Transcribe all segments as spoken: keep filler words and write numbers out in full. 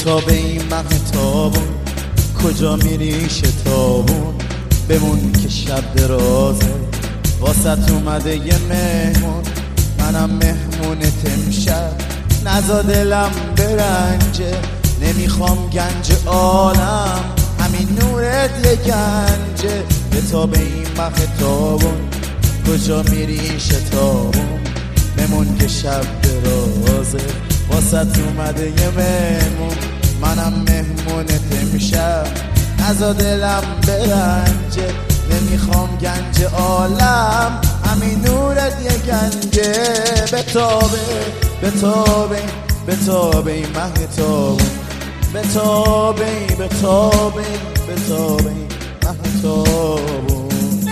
تاب این مهتابون کجا میری شتابون بمون که شب درازه واسط اومده یه مهمون منم مهمونت امشب نزا دلم برنجه نمیخوام گنج عالم همین نورت یه گنجه به تاب این مهتابون کجا میری شتابون بمون که شب درازه واسط اومده یه مهمون منم مهمونت امشب نزا دلم برنجه نمیخوام گنج عالم همین نورت یه گنجه بتابه بتابه بتابه این مهتابون بتابه بتابه بتابه این مهتابون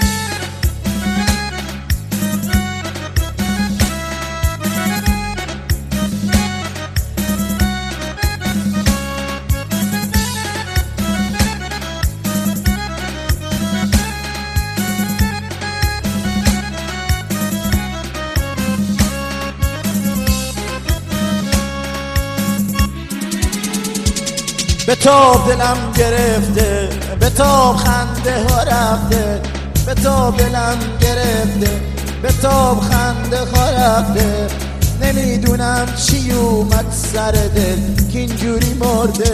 بتاب دلم گرفته بتاب خنده ها رفته بتاب دلم گرفته بتاب خنده ها رفته نمیدونم چی اومد سر دل که اینجوری مرده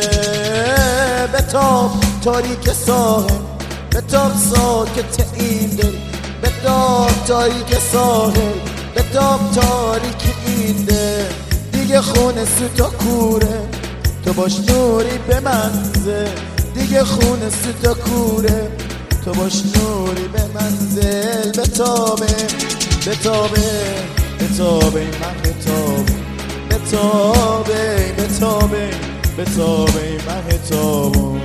بتاب تاریک ساحل بتاب ساکت این دل بتاب تاریک ساحل بتاب تاریک این دل دیگه خونه سوت و کوره تو باش نوری به منزل دیگه خونه سوت و کوره تو باش نوری به منزل بتابه بتابه بتابه من بتابه بتابه بتابه بتابه من بتابه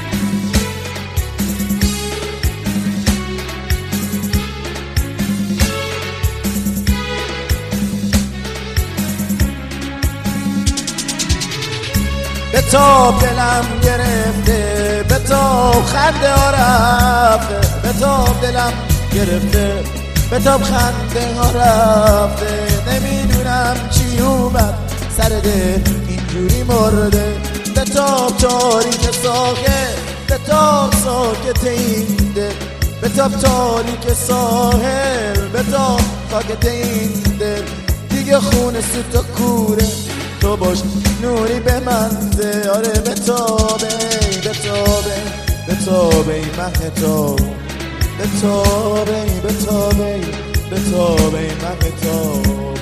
بتاب دلم گرفته بتاب خنده ها رفته بتاب دلم گرفته بتاب خنده ها رفته نمیدونم چی اومد سر دل اینجوری مرده بتاب تاریک ساحل بتاب ساکت این دل بتاب تاریک ساحل بتاب ساکت این دل دیگه خونه سوت و کوره تو باش نوری به منزه آره بتابه بتابه بتابه این مهتاب بتابه بتابه بتابه این مهتاب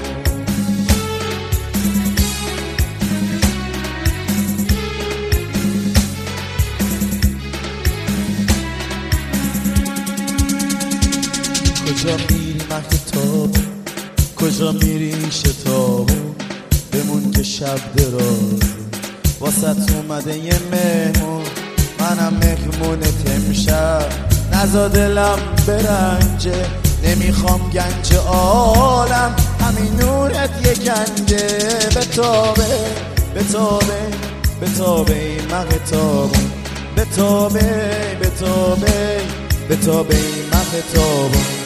کجا میری مهتاب کجا میری شتابون بمون که شب درازه واسط اومده یه مهمون منم مهمونت امشب نزا دلم برنجه نمیخوام گنج عالم همین نورت یه گنجه بتابه بتابه بتابه این مهتابون بتابه بتابه بتابه این مهتابون